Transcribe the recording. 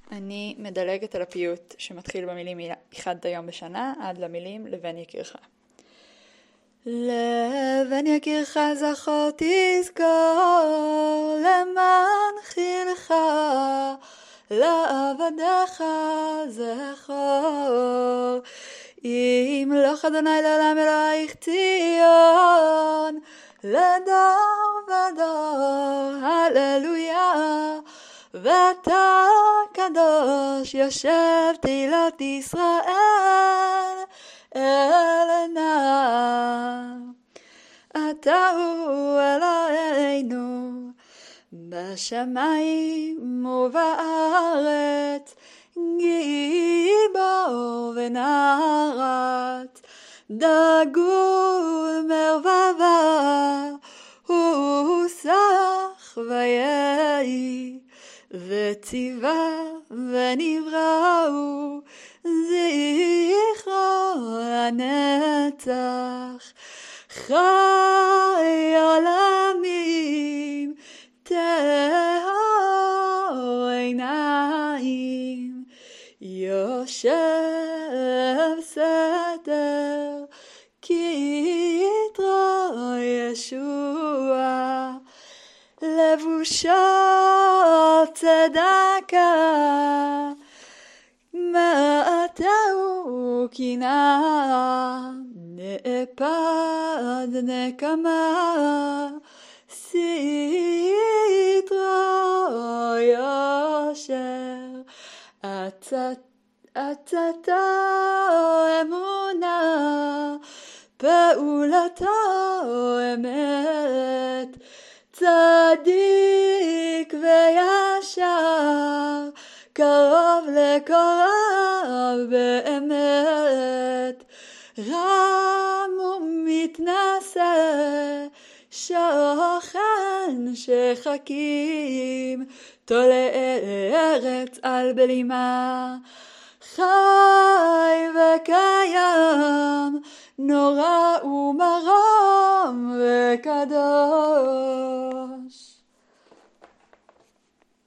אני מדלגת על הפיוט שמתחיל במילים איחדת היום בשנה עד למילים לבן יקירך. לבן יקירך זכור תזכור, למען חילך לעבדיך זכור. ימלוך אדוני לעולם אלוהיך ציון, לדור ודור הללויה. ואתה קדוש יושב תהילות ישראל אלנה. אתה הוא אלוהינו בשמיים ובארץ, גיבור ונערת, דגול מרבבה, הוסח ויהי, וציווה ונבראו, זכרו לנצח. חי עולמים טהור עיניים, יושב סתר כי יתרו ישוע. לבושו צדקה, מעטהו קנאה, נאפד נקמה, סתרו יושר. עצתו אמונה, פעולתו אמת, צדיק וישר, קרוב לקרוב באמת. רם ומתנשא, שוכן שחקים, תולה ארץ על בלימה. חי וקיים, נורא ומרום וקדוש.